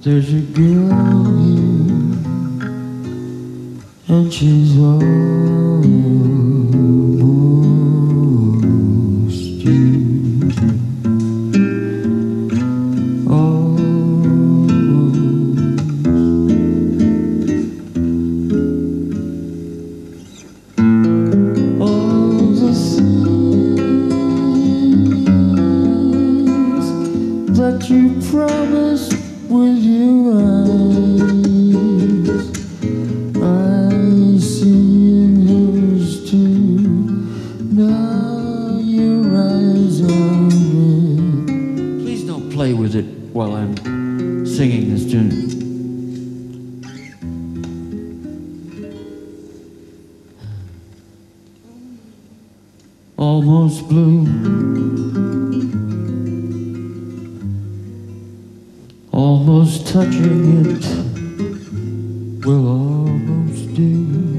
There's a girl here, and she's almost you. That you promised with your eyes, I see in yours too. Now your eyes are red. Please don't play with it while I'm singing this tune. Almost blue, almost touching it will almost do.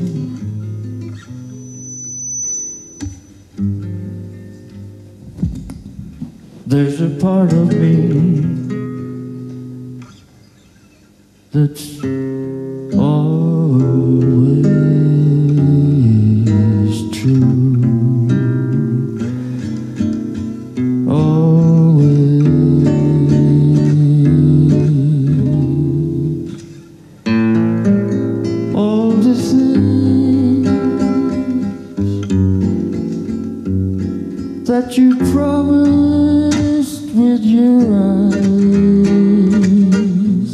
There's a part of me that's always true. That you promised with your eyes,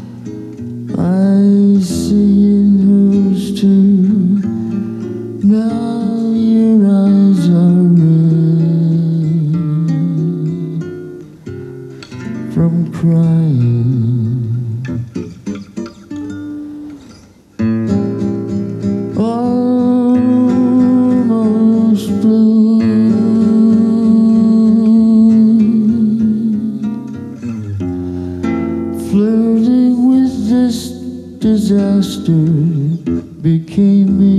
I see in hers too. Now your eyes are red from crying. Almost blue, flirting with this disaster became me.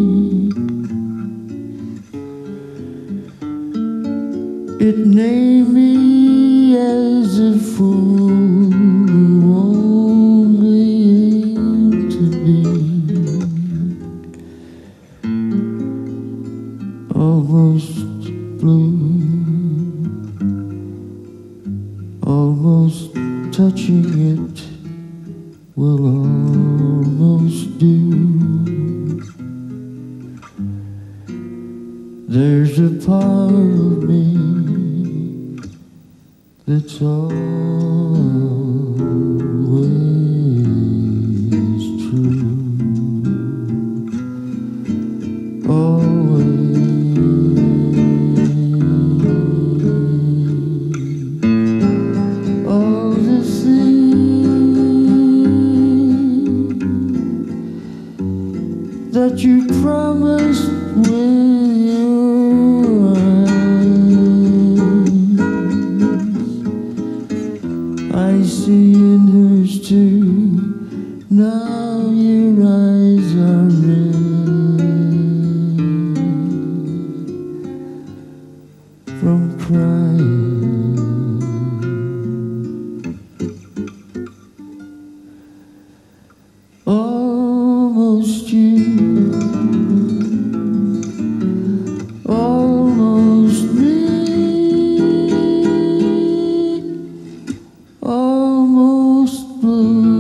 It named me as a fool who only aimed to be almost blue, almost touching it will almost do. There's a part of me that's always true. Always. All the things that you promised with your eyes, I see in hers too. Now your eyes are red from crying. Almost you, almost me, almost blue.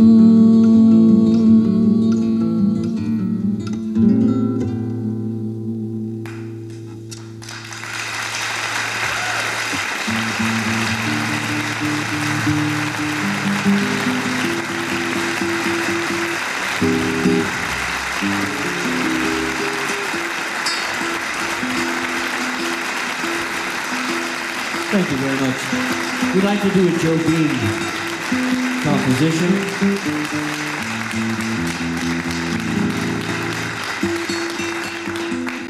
Thank you very much. We'd like to do a Joe Beam composition.